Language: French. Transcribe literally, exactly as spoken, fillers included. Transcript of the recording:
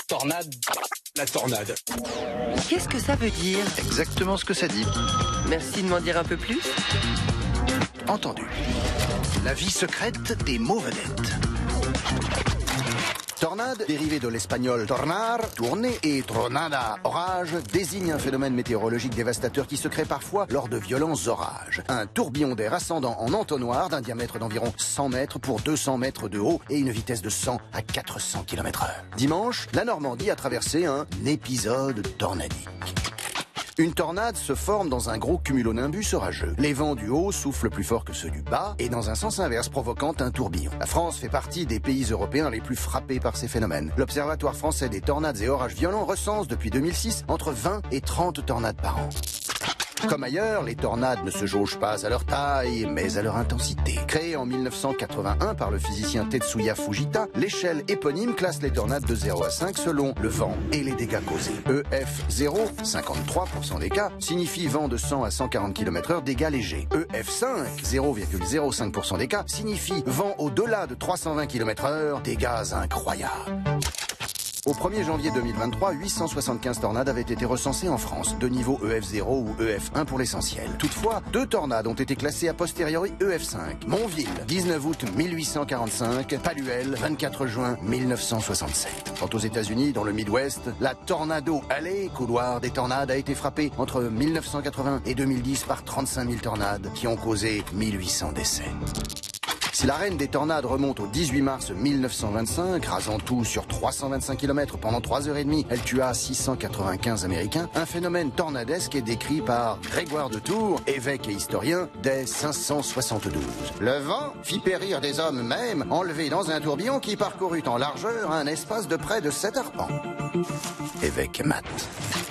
Tornade, la tornade. Qu'est-ce que ça veut dire? Exactement ce que ça dit. Merci de m'en dire un peu plus. Entendu. La vie secrète des mots vedettes. Tornade, dérivé de l'espagnol tornar, tourner, et tronada, orage, désigne un phénomène météorologique dévastateur qui se crée parfois lors de violents orages. Un tourbillon d'air ascendant en entonnoir d'un diamètre d'environ cent mètres pour deux cents mètres de haut et une vitesse de cent à quatre cents kilomètres heure. Dimanche, la Normandie a traversé un épisode tornadique. Une tornade se forme dans un gros cumulonimbus orageux. Les vents du haut soufflent plus fort que ceux du bas et dans un sens inverse, provoquant un tourbillon. La France fait partie des pays européens les plus frappés par ces phénomènes. L'Observatoire français des tornades et orages violents recense depuis deux mille six entre vingt et trente tornades par an. Comme ailleurs, les tornades ne se jaugent pas à leur taille, mais à leur intensité. Créée en mille neuf cent quatre-vingt-un par le physicien Tetsuya Fujita, l'échelle éponyme classe les tornades de zéro à cinq selon le vent et les dégâts causés. E F zéro, cinquante-trois pour cent des cas, signifie vent de cent à cent quarante kilomètres heure, dégâts légers. E F cinq, zéro virgule zéro cinq pour cent des cas, signifie vent au-delà de trois cent vingt kilomètres heure, dégâts incroyables. Au premier janvier deux mille vingt-trois, huit cent soixante-quinze tornades avaient été recensées en France, de niveau E F zéro ou E F un pour l'essentiel. Toutefois, deux tornades ont été classées a posteriori E F cinq. Montville, dix-neuf août mille huit cent quarante-cinq, Paluel, vingt-quatre juin mille neuf cent soixante-sept. Quant aux États-Unis, dans le Midwest, la Tornado Alley, couloir des tornades, a été frappée entre mille neuf cent quatre-vingts et deux mille dix par trente-cinq mille tornades qui ont causé mille huit cents décès. Si la reine des tornades remonte au dix-huit mars mille neuf cent vingt-cinq, rasant tout sur trois cent vingt-cinq kilomètres pendant trois heures trente, elle tua six cent quatre-vingt-quinze Américains, un phénomène tornadesque est décrit par Grégoire de Tours, évêque et historien, dès cinq cent soixante-douze. Le vent fit périr des hommes même, enlevés dans un tourbillon qui parcourut en largeur un espace de près de sept arpents. Évêque Matt.